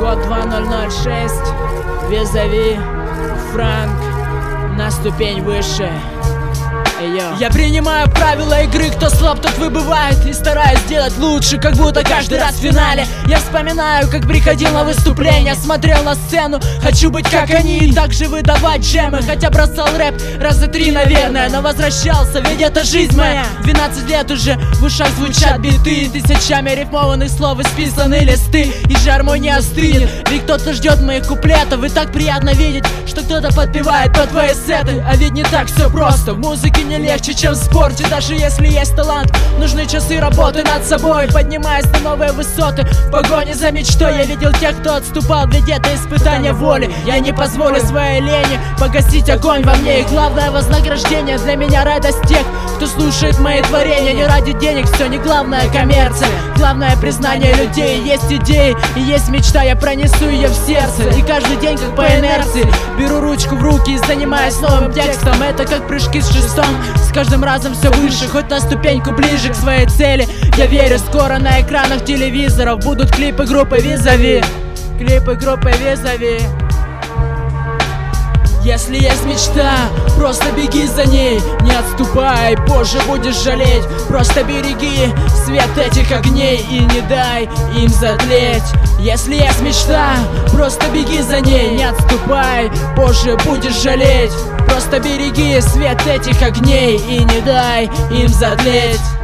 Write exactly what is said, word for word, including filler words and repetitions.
Код два ноль ноль шесть, Визави, Франк, на ступень выше. Йо. Я принимаю правила игры, кто слаб, тот выбывает. И стараюсь сделать лучше, как будто каждый раз в финале. Я вспоминаю, как приходил на выступление, смотрел на сцену, хочу быть как они и также выдавать джемы. Хотя бросал рэп раза три, наверное, но возвращался, ведь это жизнь моя. Двенадцать лет уже в ушах звучат биты, тысячами рифмованных слов исписаны листы. И же гармония остынет, ведь кто-то ждет моих куплетов. И так приятно видеть, что кто-то подпевает под твои сеты. А ведь не так все просто, в музыке не легче, чем в спорте. Даже если есть талант, нужны часы работы над собой, поднимаясь на новые высоты. В погоне за мечтой я видел тех, кто отступал, ведь это испытание воли. Я не позволю своей лени погасить огонь во мне. И главное вознаграждение для меня радость тех, кто слушает мои творения. Не ради денег, все не главное коммерция, главное признание людей. Есть идеи и есть мечта, я пронесу ее в сердце. И каждый день как по инерции беру ручку в руки и занимаюсь новым текстом. Это как прыжки с шестом, с каждым разом все выше, хоть на ступеньку ближе к своей цели. Я верю, скоро на экранах телевизоров будут клипы группы Визави, клипы группы Визави. Если есть мечта, просто беги за ней, не отступай, позже будешь жалеть. Просто береги свет этих огней и не дай им затлеть. Если есть мечта, просто беги за ней, не отступай, позже будешь жалеть. Просто береги свет этих огней и не дай им затлеть.